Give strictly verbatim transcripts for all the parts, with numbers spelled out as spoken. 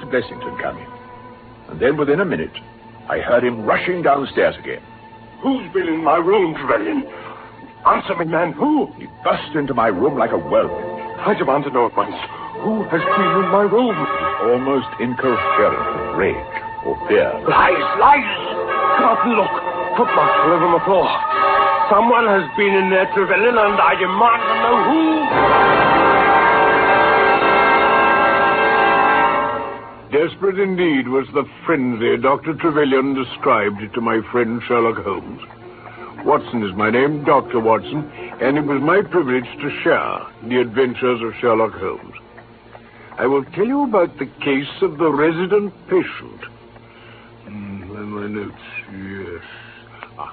Blessington come in. And then within a minute, I heard him rushing downstairs again. Who's been in my room, Trevelyan? Answer me, man, who? He burst into my room like a whirlwind. I demand to know at once. Who has been in my room? Almost incoherent with rage or fear. Lies, lies! Come out and look. Footmarks all over the floor. Someone has been in there, Trevelyan, and I demand to know who. Desperate indeed was the frenzy Doctor Trevelyan described to my friend Sherlock Holmes. Watson is my name, Doctor Watson, and it was my privilege to share the adventures of Sherlock Holmes. I will tell you about the case of the resident patient. Mm, in my notes, yes. Ah.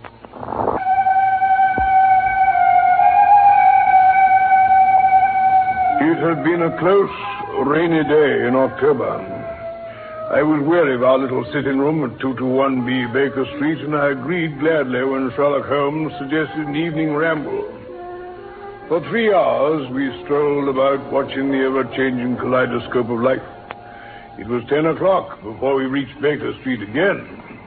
It had been a close, rainy day in October. I was weary of our little sitting room at two twenty-one B Baker Street, and I agreed gladly when Sherlock Holmes suggested an evening ramble. For three hours, we strolled about watching the ever-changing kaleidoscope of life. It was ten o'clock before we reached Baker Street again.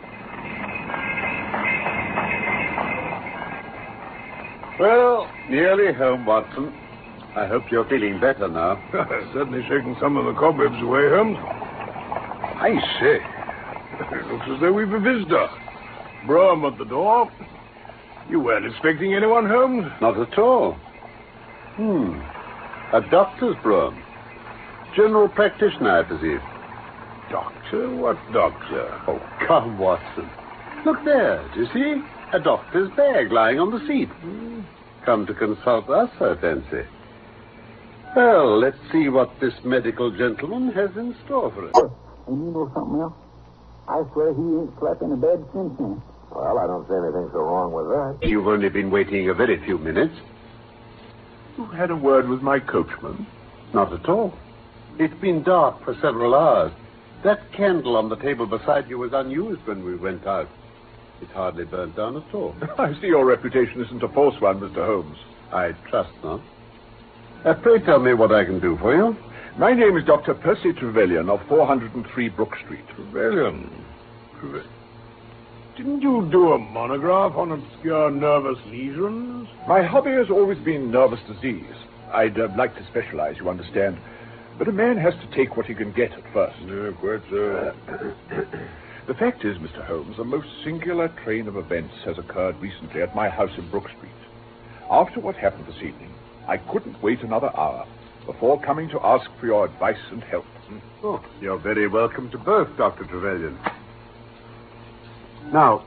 Well, nearly home, Watson. I hope you're feeling better now. Certainly shaking some of the cobwebs away, Holmes. I say, it looks as though we've a visitor. Brougham at the door. You weren't expecting anyone, Holmes? Not at all. Hmm. A doctor's brougham. General practitioner, I perceive. Doctor? What doctor? Oh, come, Watson. Look there, do you see? A doctor's bag lying on the seat. Hmm. Come to consult us, I fancy. Well, let's see what this medical gentleman has in store for us. And you know something else? I swear he ain't slept in a bed since then. Well, I don't see anything so wrong with that. You've only been waiting a very few minutes. You had a word with my coachman? Not at all. It's been dark for several hours. That candle on the table beside you was unused when we went out. It hardly burnt down at all. I see your reputation isn't a false one, Mister Holmes. I trust not. Uh, pray tell me what I can do for you. My name is Doctor Percy Trevelyan of four hundred three Brook Street. Trevelyan? Trevelyan? Didn't you do a monograph on obscure nervous lesions? My hobby has always been nervous disease. I'd uh, like to specialize, you understand. But a man has to take what he can get at first. Yeah, quite so. The fact is, Mister Holmes, a most singular train of events has occurred recently at my house in Brook Street. After what happened this evening, I couldn't wait another hour before coming to ask for your advice and help. Oh, you're very welcome to both, Doctor Trevelyan. Now,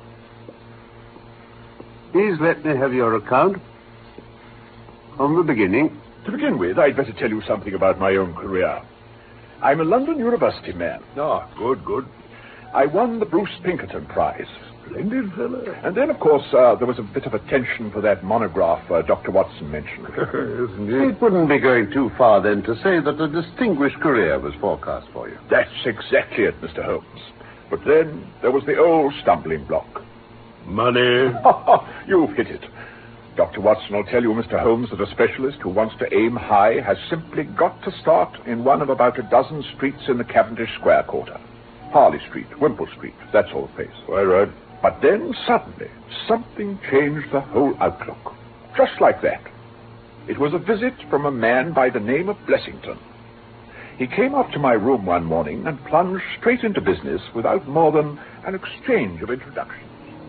please let me have your account from the beginning. To begin with, I'd better tell you something about my own career. I'm a London University man. Ah, good, good. I won the Bruce Pinkerton Prize. Splendid fellow. And then, of course, uh, there was a bit of attention for that monograph uh, Doctor Watson mentioned. Yes, indeed. It wouldn't be going too far, then, to say that a distinguished career was forecast for you. That's exactly it, Mister Holmes. But then there was the old stumbling block. Money. You've hit it. Doctor Watson will tell you, Mister Holmes, that a specialist who wants to aim high has simply got to start in one of about a dozen streets in the Cavendish Square quarter. Harley Street, Wimple Street, that sort of place. Quite right. But then, suddenly, something changed the whole outlook. Just like that. It was a visit from a man by the name of Blessington. He came up to my room one morning and plunged straight into business without more than an exchange of introductions.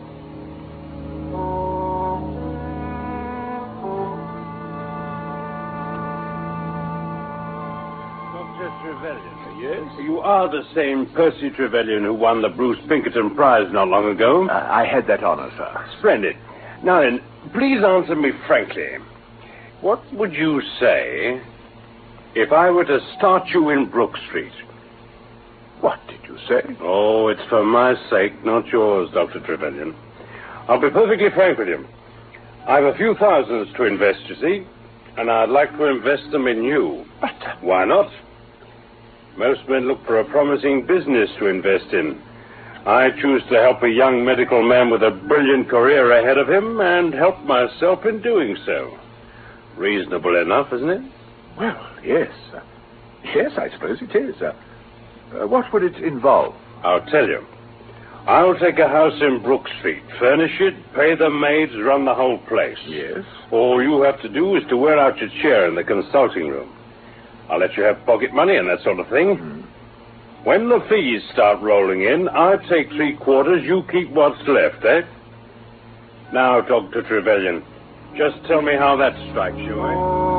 Doctor Trevelyan. Yes? You are the same Percy Trevelyan who won the Bruce Pinkerton Prize not long ago. Uh, I had that honor, sir. Splendid. Now then, please answer me frankly. What would you say if I were to start you in Brook Street? What did you say? Oh, it's for my sake, not yours, Doctor Trevelyan. I'll be perfectly frank with you. I've a few thousands to invest, you see, and I'd like to invest them in you. But... Why not? Most men look for a promising business to invest in. I choose to help a young medical man with a brilliant career ahead of him and help myself in doing so. Reasonable enough, isn't it? Well, yes. Uh, yes, I suppose it is. Uh, Uh, what would it involve? I'll tell you. I'll take a house in Brook Street, furnish it, pay the maids, run the whole place. Yes? All you have to do is to wear out your chair in the consulting room. I'll let you have pocket money and that sort of thing. Mm. When the fees start rolling in, I take three quarters, you keep what's left, eh? Now, Doctor Trevelyan, just tell me how that strikes you, eh?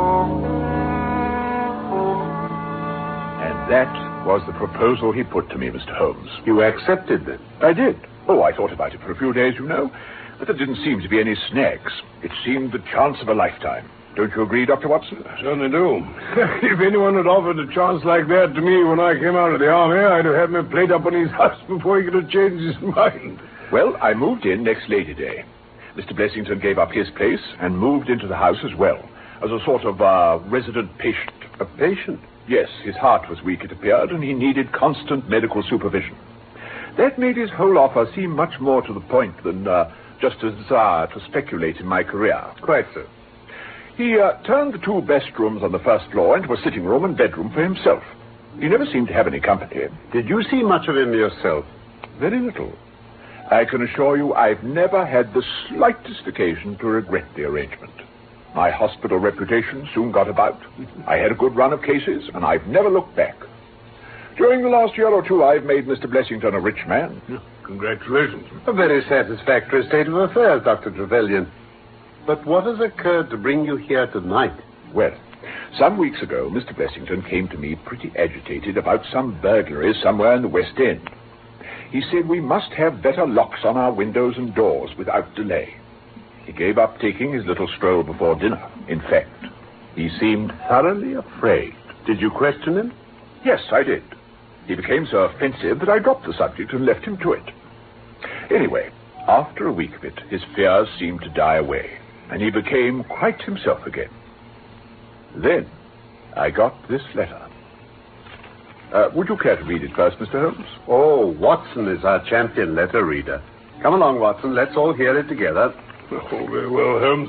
And that was the proposal he put to me, Mister Holmes. You accepted then? I did. Oh, I thought about it for a few days, you know. But there didn't seem to be any snags. It seemed the chance of a lifetime. Don't you agree, Doctor Watson? I certainly do. If anyone had offered a chance like that to me when I came out of the army, I'd have had me played up on his house before he could have changed his mind. Well, I moved in next Lady Day. Mister Blessington gave up his place and moved into the house as well, as a sort of uh, resident patient. A patient? Yes, his heart was weak, it appeared, and he needed constant medical supervision. That made his whole offer seem much more to the point than uh, just a desire to speculate in my career. Quite so. He uh, turned the two best rooms on the first floor into a sitting room and bedroom for himself. He never seemed to have any company. Did you see much of him yourself? Very little. I can assure you I've never had the slightest occasion to regret the arrangement. My hospital reputation soon got about. I had a good run of cases, and I've never looked back. During the last year or two, I've made Mister Blessington a rich man. Congratulations. A very satisfactory state of affairs, Doctor Trevelyan. But what has occurred to bring you here tonight? Well, some weeks ago, Mister Blessington came to me pretty agitated about some burglary somewhere in the West End. He said we must have better locks on our windows and doors without delay. He gave up taking his little stroll before dinner. In fact, he seemed thoroughly afraid. Did you question him? Yes, I did. He became so offensive that I dropped the subject and left him to it. Anyway, after a week of it, his fears seemed to die away, and he became quite himself again. Then I got this letter. Uh, would you care to read it first, Mister Holmes? Oh, Watson is our champion letter reader. Come along, Watson. Let's all hear it together. Oh, very well, Holmes.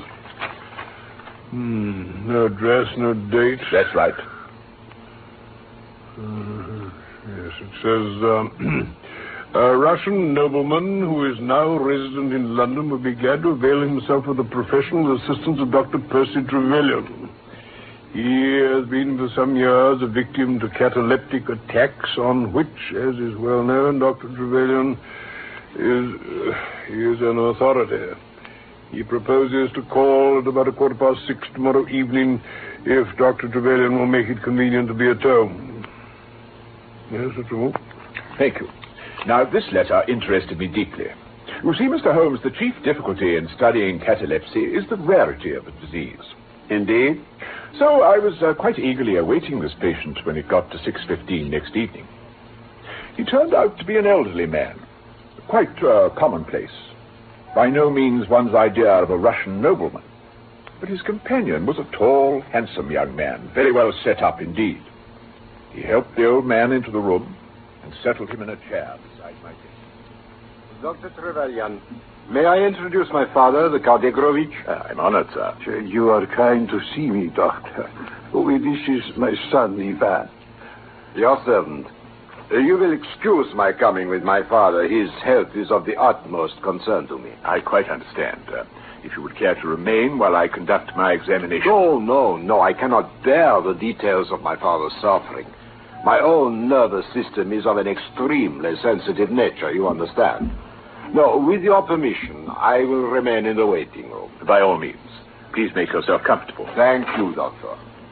Hmm, no address, no date. That's right. Uh, yes, it says, um, a Russian nobleman who is now resident in London would be glad to avail himself of the professional assistance of Doctor Percy Trevelyan. He has been for some years a victim to cataleptic attacks on which, as is well known, Doctor Trevelyan is, uh, he is an authority. He proposes to call at about a quarter past six tomorrow evening if Doctor Trevelyan will make it convenient to be at home. Yes, that's all. Thank you. Now, this letter interested me deeply. You see, Mister Holmes, the chief difficulty in studying catalepsy is the rarity of the disease. Indeed? So I was uh, quite eagerly awaiting this patient when it got to six fifteen next evening. He turned out to be an elderly man, quite uh, commonplace. By no means one's idea of a Russian nobleman. But his companion was a tall, handsome young man, very well set up indeed. He helped the old man into the room and settled him in a chair beside my desk. Doctor Trevelyan, may I introduce my father, the Count Egrovich? Uh, I'm honored, sir. You are kind to see me, Doctor. Oh, this is my son, Ivan. Your servant. Uh, you will excuse my coming with my father. His health is of the utmost concern to me. I quite understand. Uh, if you would care to remain while I conduct my examination. No, no, no. I cannot bear the details of my father's suffering. My own nervous system is of an extremely sensitive nature, you understand. No, with your permission, I will remain in the waiting room. By all means. Please make yourself comfortable. Thank you, Doctor.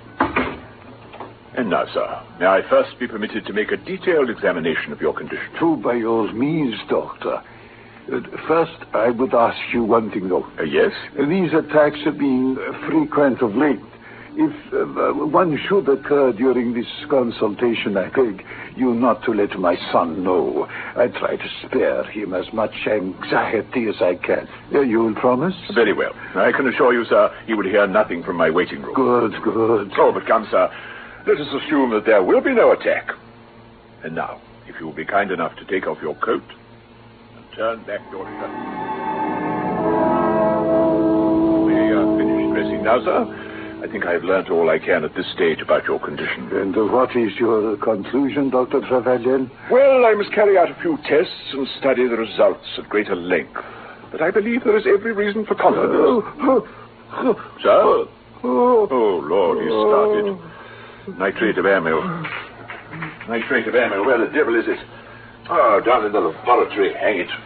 And now, sir, may I first be permitted to make a detailed examination of your condition? True, by all means, Doctor. Uh, first, I would ask you one thing, though. Uh, yes? These attacks have been uh, frequent of late. If uh, one should occur during this consultation, I beg you not to let my son know. I try to spare him as much anxiety as I can. Uh, you will promise? Very well. I can assure you, sir, he would hear nothing from my waiting room. Good, good. Oh, but come, sir, let us assume that there will be no attack. And now, if you will be kind enough to take off your coat and turn back your shirt. We are finished dressing now, sir. I think I've learnt all I can at this stage about your condition. And uh, what is your conclusion, Doctor Trevelyan? Well, I must carry out a few tests and study the results at greater length. But I believe there is every reason for confidence. Oh, oh, Sir? oh, Oh, Lord, he's started. Nitrate of ammo. Nitrate of ammo. Where the devil is it? Oh, down in the laboratory. Hang it.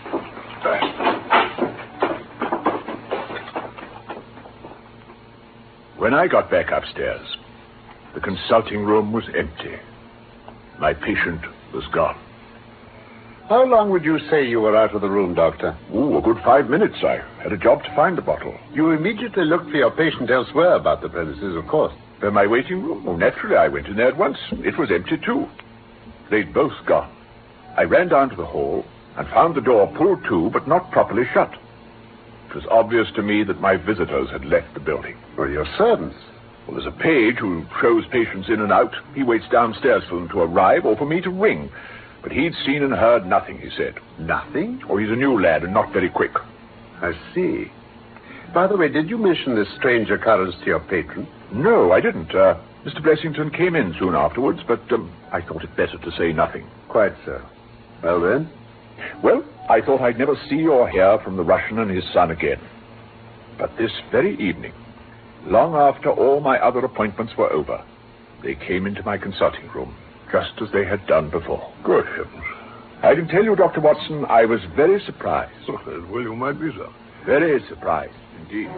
When I got back upstairs, the consulting room was empty. My patient was gone. How long would you say you were out of the room, Doctor? Ooh, a good five minutes. I had a job to find the bottle. You immediately looked for your patient elsewhere about the premises, of course. In my waiting room? Oh, naturally, I went in there at once. It was empty, too. They'd both gone. I ran down to the hall and found the door pulled to, but not properly shut. It was obvious to me that my visitors had left the building. Well, your servants. Well, there's a page who shows patients in and out. He waits downstairs for them to arrive or for me to ring. But he'd seen and heard nothing, he said. Nothing? Oh, he's a new lad and not very quick. I see. By the way, did you mention this strange occurrence to your patron? No, I didn't. Uh, Mister Blessington came in soon afterwards, but um, I thought it better to say nothing. Quite so. Well, then? Well, I thought I'd never see or hear from the Russian and his son again. But this very evening, long after all my other appointments were over, they came into my consulting room, just as they had done before. Good heavens. I can tell you, Doctor Watson, I was very surprised. Oh, well, you might be, sir. Very surprised, indeed.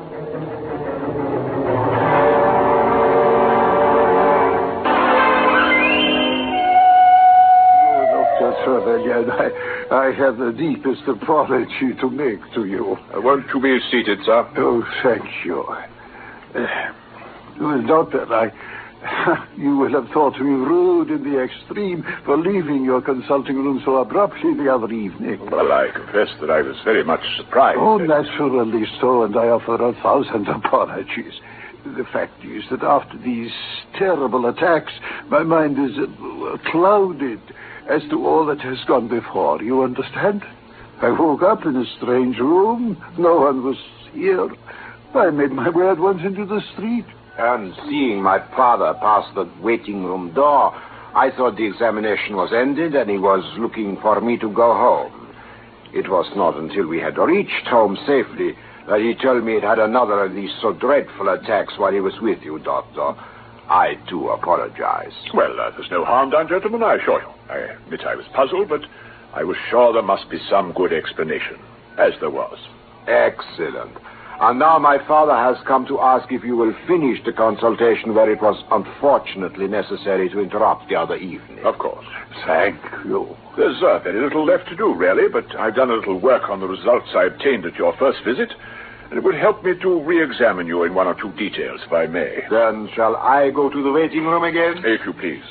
Trevelyan, I, I have the deepest apology to make to you. Uh, won't you be seated, sir? Oh, thank you. Uh, well, Doctor, I, you will have thought me rude in the extreme for leaving your consulting room so abruptly the other evening. Well, I confess that I was very much surprised. Oh, naturally so, and I offer a thousand apologies. The fact is that after these terrible attacks, my mind is uh, clouded as to all that has gone before. You understand? I woke up in a strange room. No one was here. I made my way at once into the street. And seeing my father pass the waiting room door, I thought the examination was ended and he was looking for me to go home. It was not until we had reached home safely that he told me it had another of these so dreadful attacks while he was with you, Doctor. I do apologize. Well, uh, there's no harm done, gentlemen, I assure you. I admit I was puzzled, but I was sure there must be some good explanation, as there was. Excellent. And now my father has come to ask if you will finish the consultation where it was unfortunately necessary to interrupt the other evening. Of course. Thank you. There's uh, very little left to do, really, but I've done a little work on the results I obtained at your first visit, and it would help me to re-examine you in one or two details, if I may. Then shall I go to the waiting room again? If you please.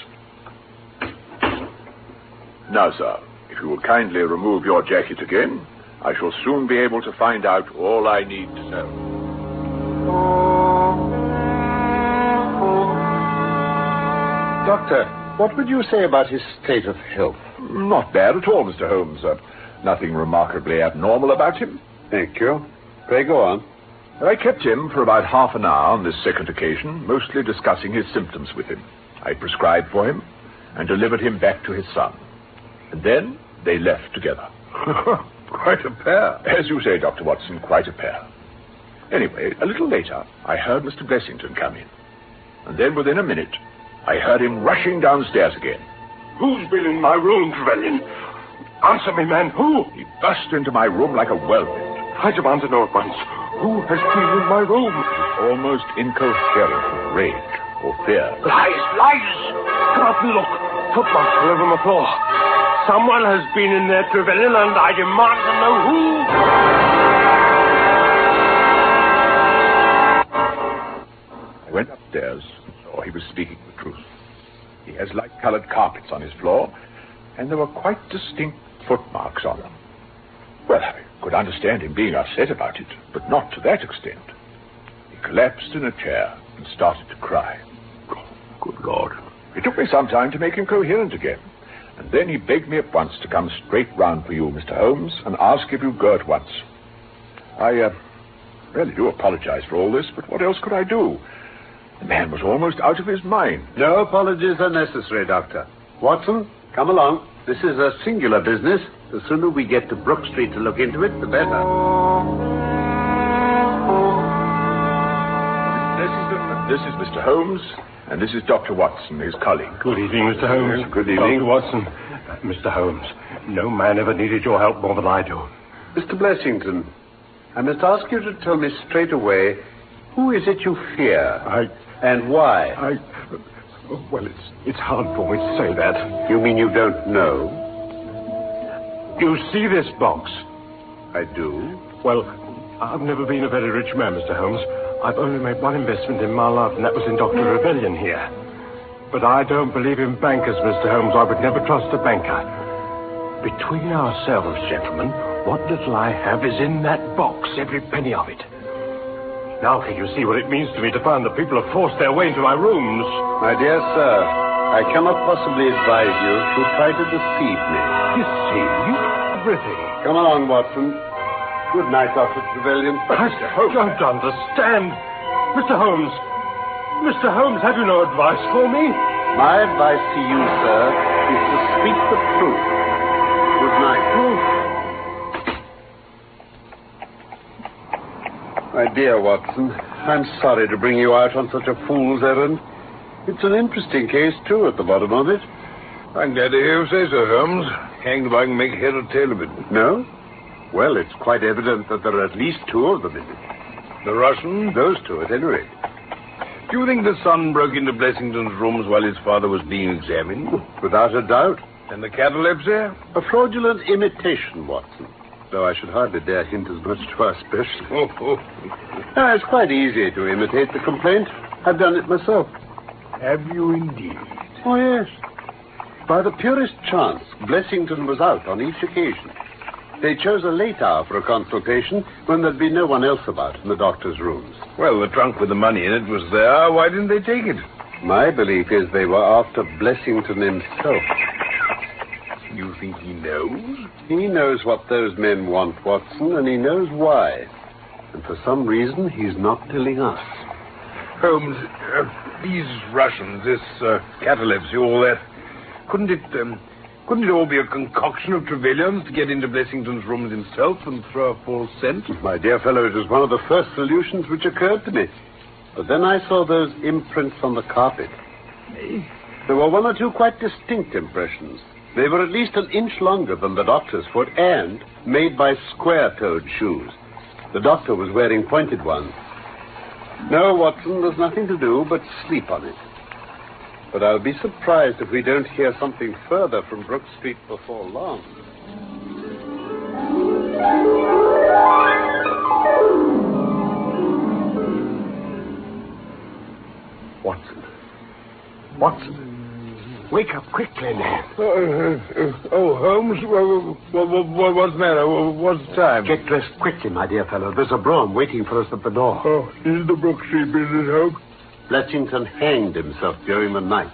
Now, sir, if you will kindly remove your jacket again, I shall soon be able to find out all I need to know. Doctor, what would you say about his state of health? Not bad at all, Mister Holmes. Uh, nothing remarkably abnormal about him. Thank you. Pray go on. I kept him for about half an hour on this second occasion, mostly discussing his symptoms with him. I prescribed for him and delivered him back to his son. And then they left together. Quite a pair. As you say, Doctor Watson, quite a pair. Anyway, a little later, I heard Mister Blessington come in. And then within a minute, I heard him rushing downstairs again. Who's been in my room, Trevelyan? Answer me, man. Who? He burst into my room like a whirlwind. I demand to know at once. Who has been in my room? Almost incoherent with rage or fear. Lies, lies! Come up and look. Footmarks all over my floor. Someone has been in there, Trevelyan, and I demand to know who. I went upstairs and saw he was speaking the truth. He has light-colored carpets on his floor, and there were quite distinct footmarks on them. Well, I could understand him being upset about it, but not to that extent. He collapsed in a chair and started to cry. Good Lord. It took me some time to make him coherent again. And then he begged me at once to come straight round for you, Mister Holmes, and ask if you'd go at once. I uh, really do apologize for all this, but what else could I do? The man was almost out of his mind. No apologies are necessary, Doctor. Watson, come along. This is a singular business. The sooner we get to Brook Street to look into it, the better. This is Mister Holmes, and this is Doctor Watson, his colleague. Good evening, Mister Holmes. Good evening. Doctor Watson. Uh, Mister Holmes, no man ever needed your help more than I do. Mister Blessington, I must ask you to tell me straight away, who is it you fear? I... And why? I... Well, it's, it's hard for me to say that. You mean you don't know? You see this box? I do. Well, I've never been a very rich man, Mister Holmes. I've only made one investment in my life, and that was in Doctor Rebellion here. But I don't believe in bankers, Mister Holmes. I would never trust a banker. Between ourselves, gentlemen, what little I have is in that box, every penny of it. Now can you see what it means to me to find that people have forced their way into my rooms? My dear sir, I cannot possibly advise you to try to deceive me. Deceive? Everything. Come along, Watson. Good night, Doctor Trevelyan. I don't understand. Mister Holmes. Mister Holmes, have you no advice for me? My advice to you, sir, is to speak the truth. Good night. My dear Watson, I'm sorry to bring you out on such a fool's errand. It's an interesting case, too, at the bottom of it. I'm glad to hear you say so, Holmes. Hanged if I can make head or tail of it. No? Well, it's quite evident that there are at least two of them in it. The Russian? Those two, at any rate. Do you think the son broke into Blessington's rooms while his father was being examined? Without a doubt. And the catalepsy? A fraudulent imitation, Watson. Though I should hardly dare hint as much to our specialist. Oh, oh. No, it's quite easy to imitate the complaint. I've done it myself. Have you indeed? Oh, yes. By the purest chance, Blessington was out on each occasion. They chose a late hour for a consultation when there'd be no one else about in the doctor's rooms. Well, the trunk with the money in it was there. Why didn't they take it? My belief is they were after Blessington himself. You think he knows? He knows what those men want, Watson, and he knows why. And for some reason, he's not telling us. Holmes, uh, these Russians, this uh, catalepsy, all that, couldn't it... Um, Couldn't it all be a concoction of Trevelyan's to get into Blessington's rooms himself and throw a false scent? My dear fellow, it was one of the first solutions which occurred to me. But then I saw those imprints on the carpet. Eh? There were one or two quite distinct impressions. They were at least an inch longer than the doctor's foot and made by square-toed shoes. The doctor was wearing pointed ones. No, Watson, there's nothing to do but sleep on it. But I'll be surprised if we don't hear something further from Brook Street before long. Watson. Watson. Wake up quickly, man. Uh, uh, oh, Holmes, what, what, what, what's the matter? What's the time? Get dressed quickly, my dear fellow. There's a brougham waiting for us at the door. Oh, is the Brook Street business, Holmes? Blessington hanged himself during the night.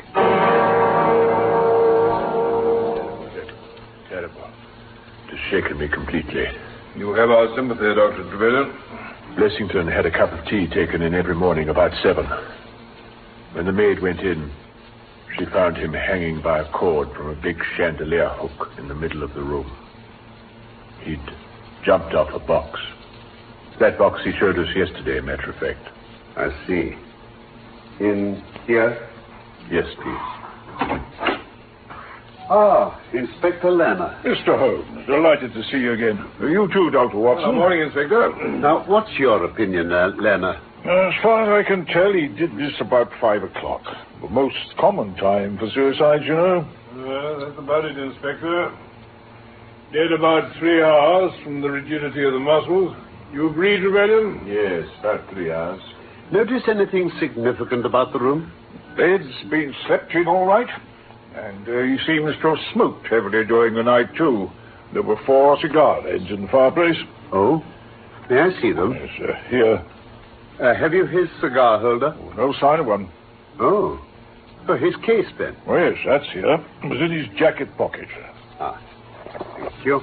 Terrible. It has shaken me completely. You have our sympathy, Doctor Trevelyan. Blessington had a cup of tea taken in every morning about seven. When the maid went in, she found him hanging by a cord from a big chandelier hook in the middle of the room. He'd jumped off a box. That box he showed us yesterday, matter of fact. I see. In here? Yes, please. Ah, Inspector Lanner. Mister Holmes, delighted to see you again. You too, Doctor Watson. Good morning, Inspector. Now, what's your opinion, uh, Lanner? As far as I can tell, he did this about five o'clock. The most common time for suicide, you know. Uh, that's about it, Inspector. Dead about three hours from the rigidity of the muscles. You agree, Trevelyan? Yes, about three hours. Notice anything significant about the room? Bed's been slept in all right. And uh, he seems to have smoked heavily during the night, too. There were four cigar ends in the fireplace. Oh? May I see them? Yes, uh, here. Uh, have you his cigar holder? Oh, no sign of one. Oh. Oh, his case, then? Oh, yes, that's here. It was in his jacket pocket. Ah. Thank you.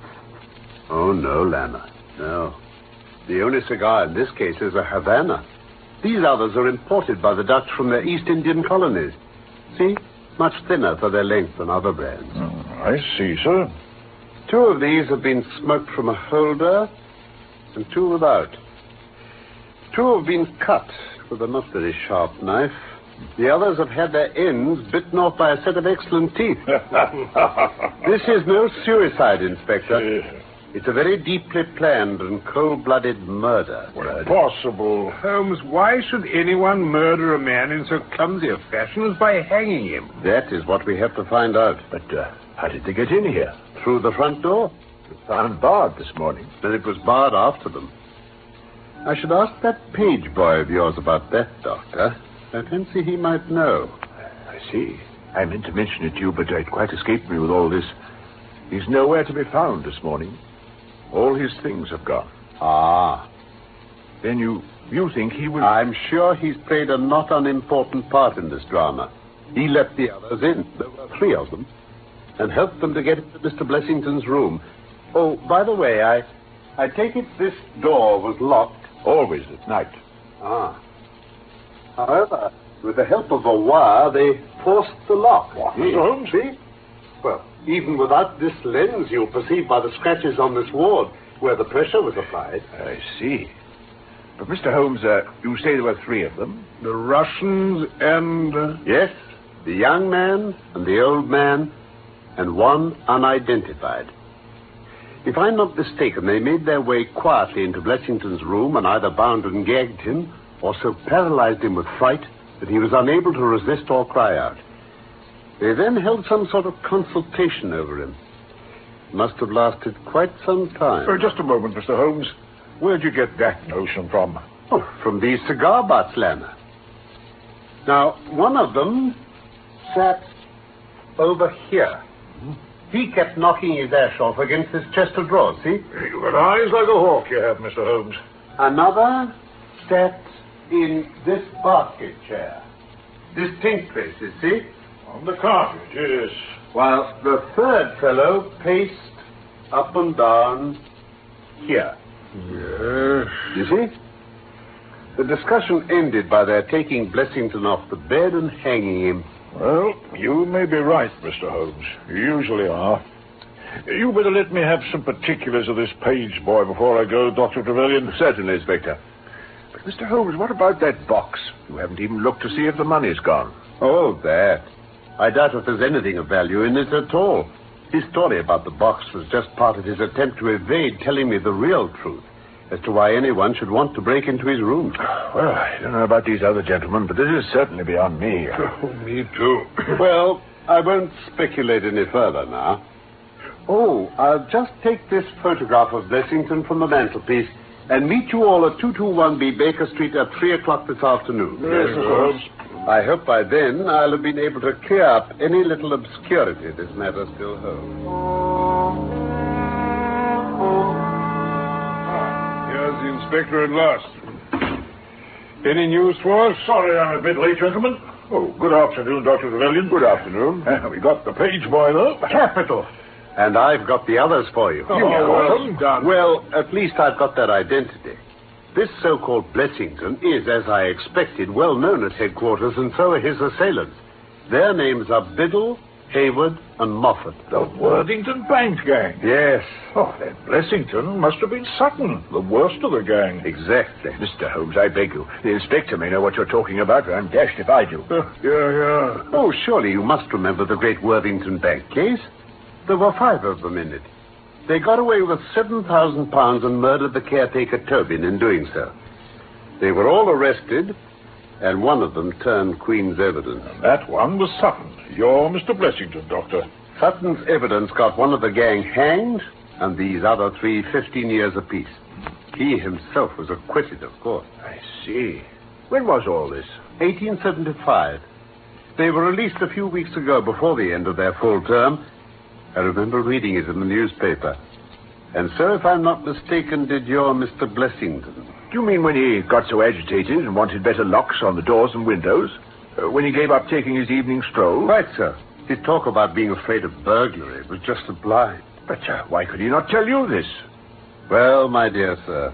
Oh, no, Lanner. No. The only cigar in this case is a Havana. These others are imported by the Dutch from their East Indian colonies. See? Much thinner for their length than other brands. Mm, I see, sir. Two of these have been smoked from a holder, and two without. Two have been cut with a not very sharp knife. The others have had their ends bitten off by a set of excellent teeth. This is no suicide, Inspector. It's a very deeply planned and cold-blooded murder. Well, possible. Holmes, why should anyone murder a man in so clumsy a fashion as by hanging him? That is what we have to find out. But uh, how did they get in here? Through the front door. It was found barred this morning. Then it was barred after them. I should ask that page boy of yours about that, Doctor. I fancy he might know. I see. I meant to mention it to you, but it quite escaped me with all this. He's nowhere to be found this morning. All his things have gone. Ah. Then you you think he will... I'm sure he's played a not unimportant part in this drama. He let the others in. There were three of them. And helped them to get into Mister Blessington's room. Oh, by the way, I, I take it this door was locked. Always at night. Ah. However, with the help of a wire, they forced the lock. What, Mister Holmes? See? Well, even without this lens, you'll perceive by the scratches on this ward where the pressure was applied. I see. But, Mister Holmes, uh, you say there were three of them? The Russians and... Uh... Yes, the young man and the old man, and one unidentified. If I'm not mistaken, they made their way quietly into Blessington's room and either bound and gagged him or so paralyzed him with fright that he was unable to resist or cry out. They then held some sort of consultation over him. It must have lasted quite some time. Oh, just a moment, Mister Holmes. Where'd you get that notion from? Oh, from these cigar butts, Lanner. Now, one of them sat over here. He kept knocking his ash off against this chest of drawers, see? You've got eyes like a hawk, you have, Mister Holmes. Another sat in this basket chair. Distinct faces, see? On the carpet, yes. While the third fellow paced up and down here. Yes. You see? The discussion ended by their taking Blessington off the bed and hanging him. Well, you may be right, Mister Holmes. You usually are. You better let me have some particulars of this page boy before I go, Doctor Trevelyan. Certainly, Inspector. But, Mister Holmes, what about that box? You haven't even looked to see if the money's gone. Oh, that. I doubt if there's anything of value in it at all. His story about the box was just part of his attempt to evade telling me the real truth as to why anyone should want to break into his room. Well, I don't know about these other gentlemen, but this is certainly beyond me. Oh, me too. Well, I won't speculate any further now. Oh, I'll just take this photograph of Blessington from the mantelpiece and meet you all at two twenty-one B Baker Street at three o'clock this afternoon. Yes, Mister Holmes. I hope by then I'll have been able to clear up any little obscurity this matter still holds. Here's the inspector at last. Any news for us? Sorry I'm a bit late, gentlemen. Oh, good afternoon, Doctor Trevelyan. Good afternoon. Uh, we got the page boy, though. Capital. And I've got the others for you. Oh, well done. Well, at least I've got that identity. This so-called Blessington is, as I expected, well known at headquarters, and so are his assailants. Their names are Biddle, Hayward, and Moffat. The Worthington Bank gang. Yes. Oh, that Blessington must have been Sutton, the worst of the gang. Exactly. Mister Holmes, I beg you. The inspector may know what you're talking about, but I'm dashed if I do. Uh, yeah, yeah. Oh, surely you must remember the great Worthington Bank case. There were five of them in it. They got away with seven thousand pounds and murdered the caretaker Tobin in doing so. They were all arrested, and one of them turned Queen's evidence. And that one was Sutton. You're Mister Blessington, Doctor. Sutton's evidence got one of the gang hanged, and these other three fifteen years apiece. He himself was acquitted, of course. I see. When was all this? eighteen seventy-five. They were released a few weeks ago before the end of their full term. I remember reading it in the newspaper. And so, if I'm not mistaken, did your Mister Blessington. Do you mean when he got so agitated and wanted better locks on the doors and windows? Uh, when he gave up taking his evening stroll? Right, sir. His talk about being afraid of burglary was just a blind. But uh, why could he not tell you this? Well, my dear sir,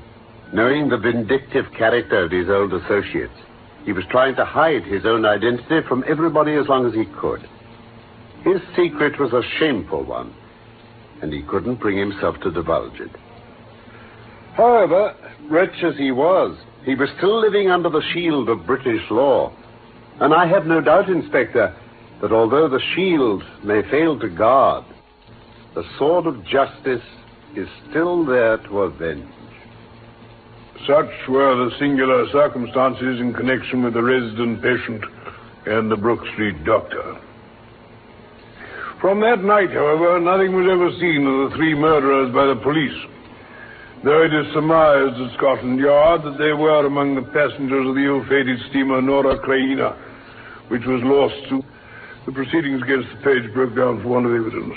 Knowing the vindictive character of his old associates, he was trying to hide his own identity from everybody as long as he could. His secret was a shameful one, and he couldn't bring himself to divulge it. However, wretch as he was, he was still living under the shield of British law. And I have no doubt, Inspector, that although the shield may fail to guard, the sword of justice is still there to avenge. Such were the singular circumstances in connection with the resident patient and the Brook Street doctor. From that night, however, nothing was ever seen of the three murderers by the police, though it is surmised at Scotland Yard that they were among the passengers of the ill-fated steamer Nora Creina, which was lost to... The proceedings against the page broke down for want of evidence.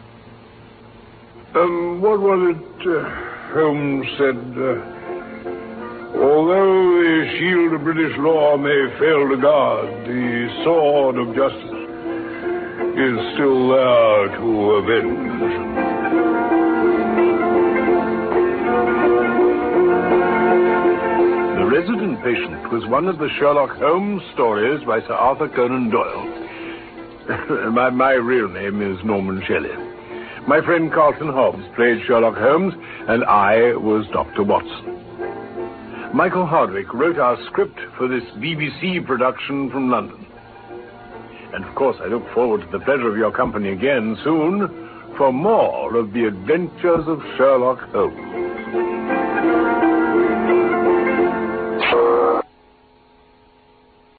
Um, what was it uh, Holmes said? Uh, although the shield of British law may fail to guard, the sword of justice is still there to avenge. The Resident Patient was one of the Sherlock Holmes stories by Sir Arthur Conan Doyle. my, my real name is Norman Shelley. My friend Carlton Hobbs played Sherlock Holmes, and I was Doctor Watson. Michael Hardwick wrote our script for this B B C production from London. And, of course, I look forward to the pleasure of your company again soon for more of the adventures of Sherlock Holmes.